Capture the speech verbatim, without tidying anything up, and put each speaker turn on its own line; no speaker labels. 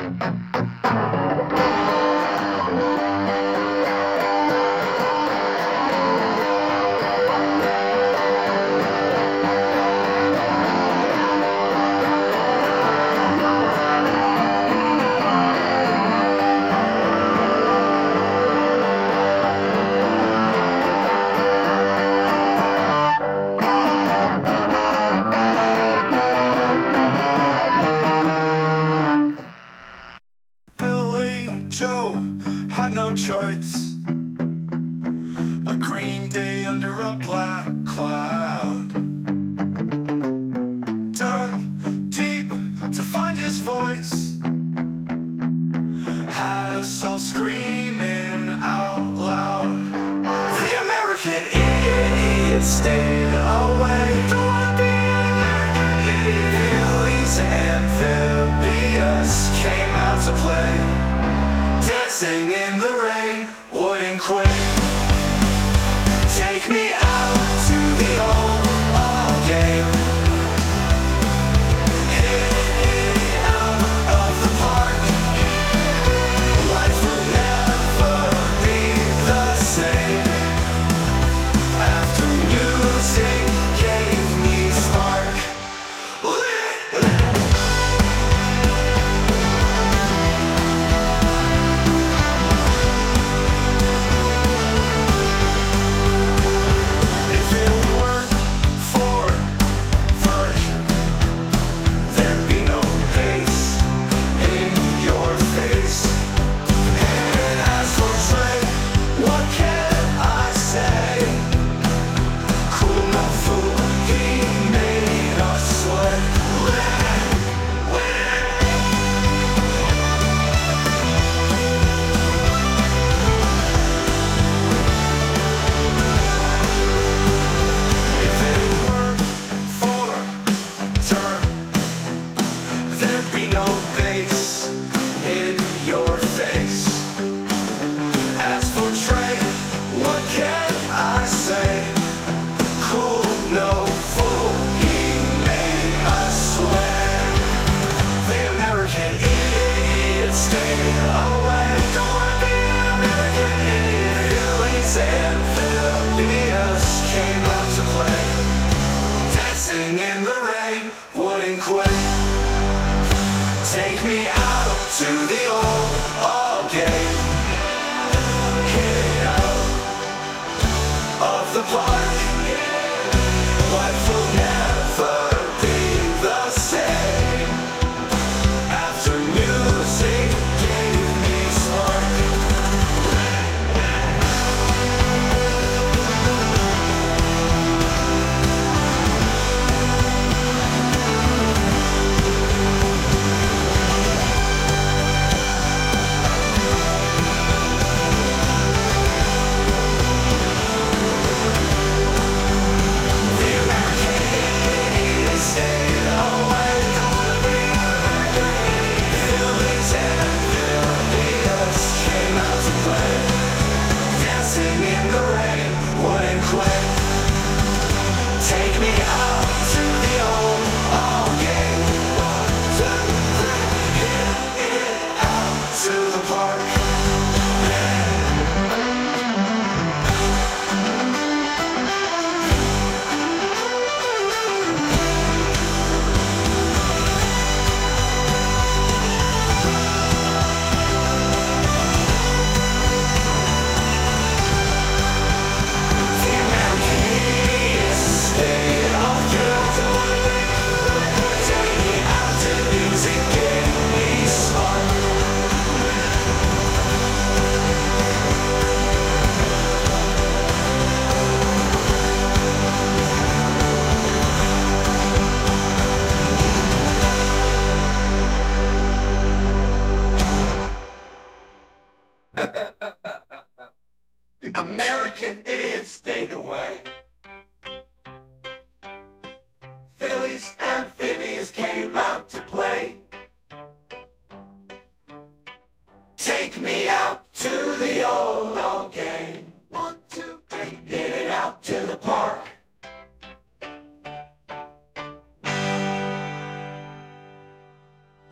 Joe had no choice. A green day under a black cloud. Dug deep to find his voice. Had us all screaming out loud. The American idiot stayed away. Don't wanna be an American idiot. Elise and Phileas came out to play. Dancing in the rain, wouldn't quit. Take me out to the old ball game. Hit it out of the park. Life will never be the same. After music gave me spark. And Phileas came out to play. Dancing in the rain, wouldn't quit. Take me out to the old ball game. Hit it out of the park. Life will never be the same. After music gave me spark. Take me out to the old ball game. One, two, three, hit it out to the park. American idiots stayed away. Phillies and Phineas came out to play. Take me out to the old log.